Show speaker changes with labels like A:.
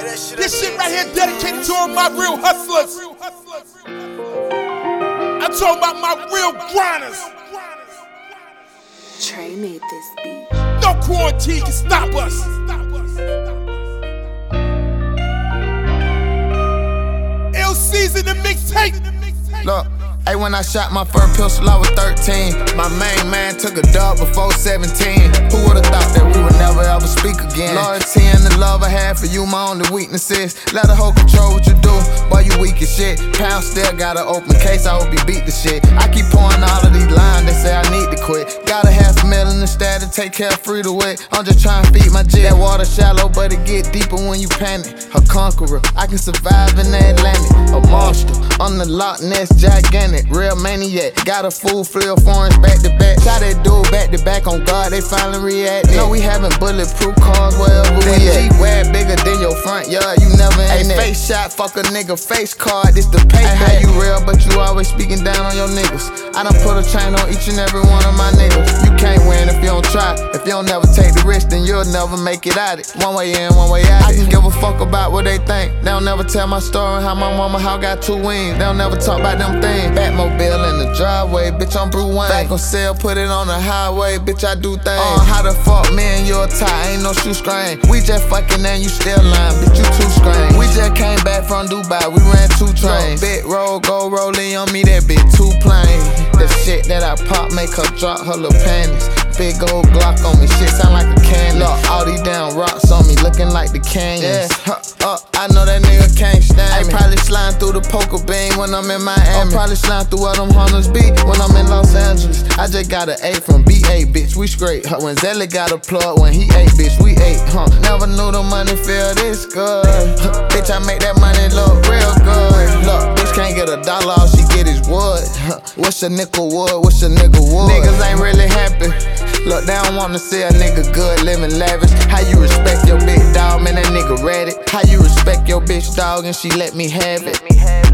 A: This shit right here dedicated to all my real hustlers. I'm talking about my real grinders.
B: Trey made this beat.
A: No quarantine can stop us. Ill Season the mixtape.
C: Look, hey, when I shot my first pistol, I was 13. My main man took a dub before 17. Who would've thought that we would never ever speak again? Loyalty and the love I had for you, my only weakness is let a hoe control what you do. Boy, you weak as shit. Pound still got an open case, I hope you beat the shit. I keep pouring all of these lines, they say I need to quit. Got a $500,000 instead to take care of free to wit. I'm just trying to feed my jet. That water shallow, but it get deeper when you panic. A conqueror, I can survive in the Atlantic. A monster, on the Loch Ness, gigantic. Real maniac, got a full flail foreigns back to back. Shot that dude back to back on God, they finally reacted. No, we having bulletproof cars wherever we at. G-Wag bigger than your front yard, you never ain't that. Face shot, fuck a nigga face card, this the payback. How you real, but you always speaking down on your niggas. I done put a chain on each and every one of my niggas. You can't win if you don't try. If you don't never take the risk, then you'll never make it out it. One way in, one way out it. I can give a fuck about what they think. They don't never tell my story, how my mama how got 2 wings. They don't never talk about them things. Batmobile in the driveway, bitch, I'm Bruce Wayne. Back on sale, put it on the highway, bitch, I do things. How the fuck me and you a tie, ain't no shoestring. We just fucking and you still lying, bitch, you too strange. We just came back from Dubai, we ran 2 trains. Big roll, go rolling on me, that bitch too plain. The shit that I pop make her drop her little panties. Big old Glock on me, shit sound like a cannon. Look, all these damn rocks on me, looking like the canyons. Yeah, I know that nigga can't stand me. Probably sliding through the poker bean when I'm in Miami. Probably sliding through where them hunters be when I'm in Los Angeles. I just got an A from BA, bitch, we straight. When Zelly got a plug, when he ate, bitch, we ate. Never knew the money feel this good. Bitch, I make that money look real good. Look, bitch can't get $1, all she get is wood. What's a nickel wood? What's a nigga wood? Niggas ain't really happy. Look, they don't wanna see a nigga good, living lavish. How you respect your big dog, man, that nigga ready. How you respect your bitch dog and she let me have it.